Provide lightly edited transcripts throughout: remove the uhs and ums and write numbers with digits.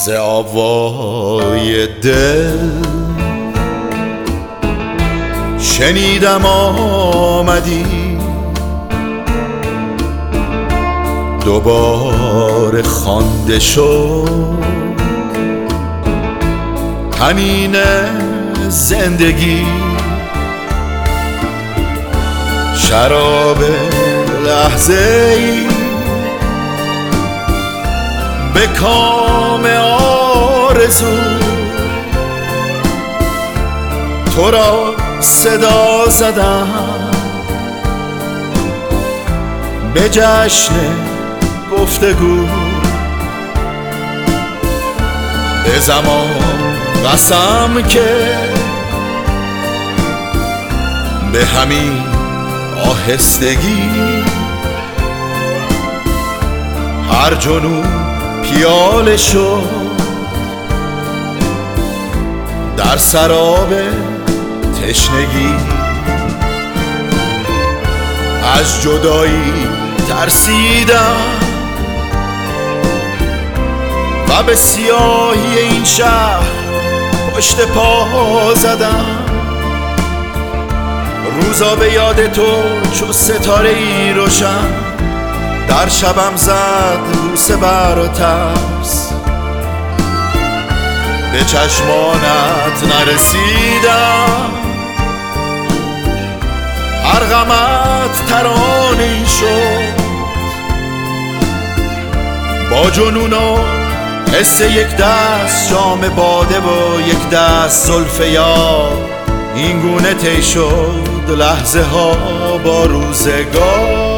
ز آوای دل شنیدم آمدی دوباره خوانده شد همین زندگی، شراب لحظه ای به کام آرزو تو را صدا زدم به جشن گفتگو. به زمان قسم که به همین آهستگی هر جنون پیاله شد در سراب تشنگی. از جدایی ترسیدم و به سیاهی این شهر پشت پا زدم. روزا به یاد تو چو ستاره ای روشن در شبم زد بوسه بر و ترس. به چشمانت نرسیدم هر غمت ترانه‌ای شد با جنون و حس یک دست جام باده و یک دست زلف یار. این گونه طی شد لحظه ها با روزگار.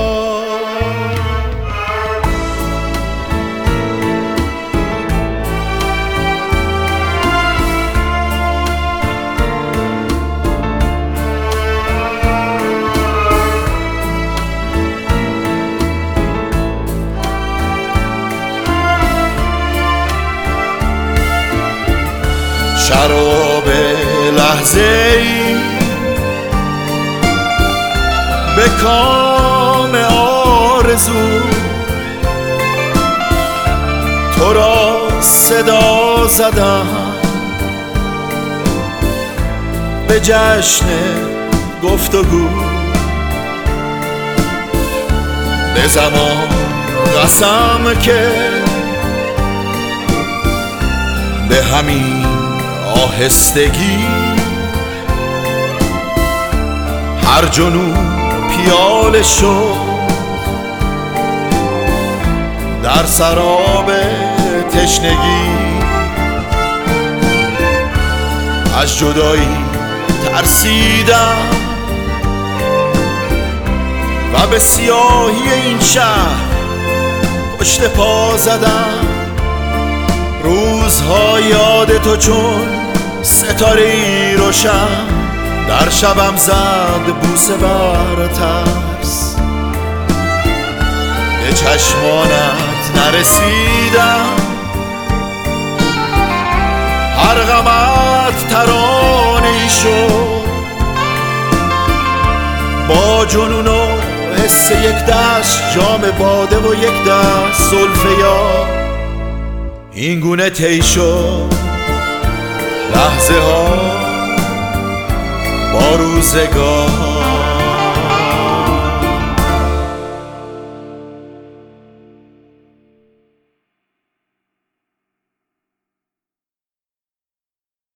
شراب لحظه ای به کام آرزو تو را صدا زدم به جشن گفتگو. به زمان قسم که به همین آهستگی هر جنون پیاله شد در سراب تشنگی. از جدایی ترسیدم و به سیاهی این شهر پشت پا زدم. روزها یاد تو چون ستاره ای روشن در شبم زد بوسه بر ترس. به چشمانت نرسیدم هر غمت ترانه‌ای شد با جنون و حس یک دست جام باده و یک دست زلف یار. این گونه طی شد لحظه ها با روزگار.